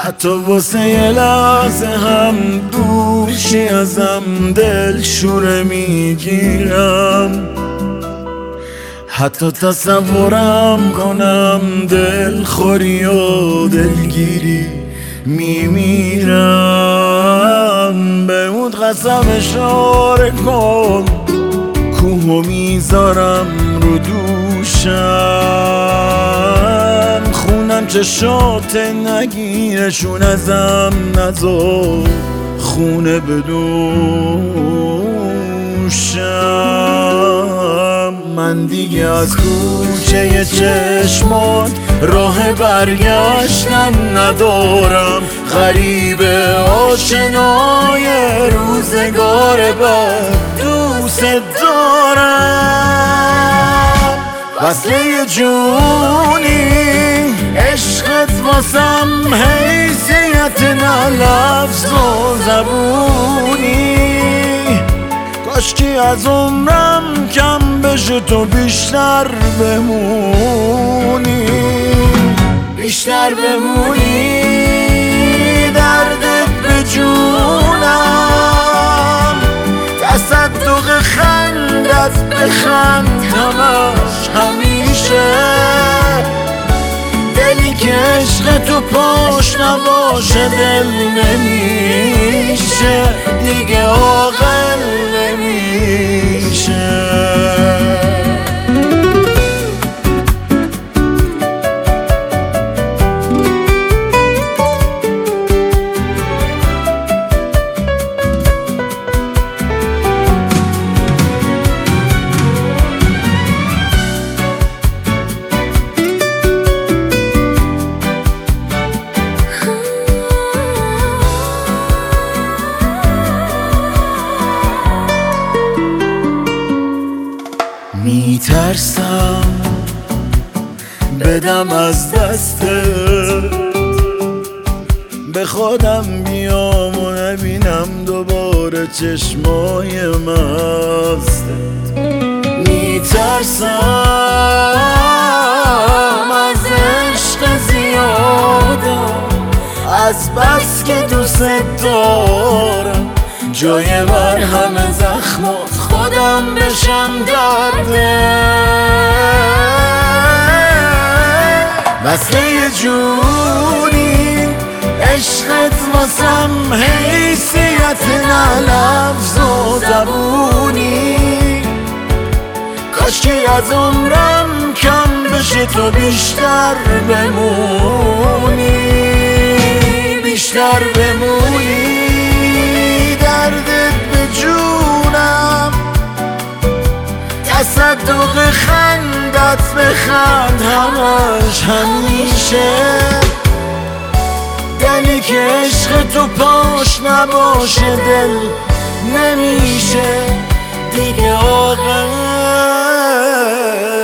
حتی واسه یه لحظه هم دوشی ازم دل شوره میگیرم، حتی تصورم کنم دلخوری و دلگیری میمیرم. بمود قسم اشاره کن، کوهو میذارم رو دوشم، خونم چشات نگیرشون ازم نذار خونه بدوشم. من دیگه از کوچه چشمات راه برگشتن ندارم، غریب آشنای روزگار بعد دوست دارم. وصله یه جونی عشقت واسم حیثیت نه لفظ و زبونی، کاشکی از عمرم کم بشه تو بیشتر بمونی، بیشتر بمونی. دردت به جونم، تصدق خندت بخند همش همیشه، دلی که عشق تو پاش نباشه دل نمیشه، دیگه عاقل نمیشه. میترسم بدم از دستت، به خودم بیام و نبینم دوباره چشمای مستت. میترسم از عشق زیادم، از بس که دوست دارم جای مرهم زخمات خودم بشم درده. وصله یه جونی عشقت واسم حیثیت نه لفظ و زبونی، کاشکی از عمرم کم بشه تو بیشتر بمونی، بیشتر بمونی. دردت به جونم، تصدق خندت بخند همش همیشه، دلی که عشق تو پاش نباشه دل نمیشه، دیگه عاقل